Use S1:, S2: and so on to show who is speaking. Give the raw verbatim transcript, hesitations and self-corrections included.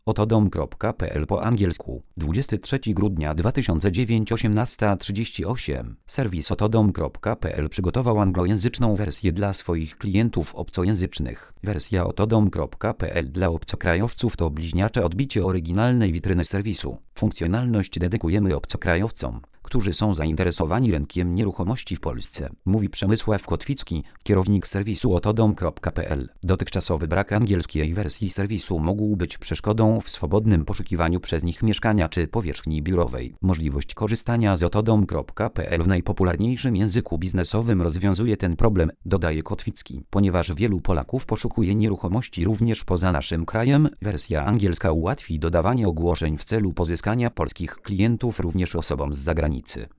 S1: otodom kropka p l po angielsku. dwudziestego trzeciego grudnia dwa tysiące dziewiątego osiemnasta trzydzieści osiem. Serwis otodom kropka p l przygotował anglojęzyczną wersję dla swoich klientów obcojęzycznych. Wersja otodom kropka p l dla obcokrajowców to bliźniacze odbicie oryginalnej witryny serwisu. Funkcjonalność dedykujemy obcokrajowcom, którzy są zainteresowani rynkiem nieruchomości w Polsce, mówi Przemysław Kotwicki, kierownik serwisu otodom kropka p l. Dotychczasowy brak angielskiej wersji serwisu mógł być przeszkodą w swobodnym poszukiwaniu przez nich mieszkania czy powierzchni biurowej. Możliwość korzystania z otodom kropka p l w najpopularniejszym języku biznesowym rozwiązuje ten problem, dodaje Kotwicki. Ponieważ wielu Polaków poszukuje nieruchomości również poza naszym krajem, wersja angielska ułatwi dodawanie ogłoszeń w celu pozyskania polskich klientów również osobom z zagranicy.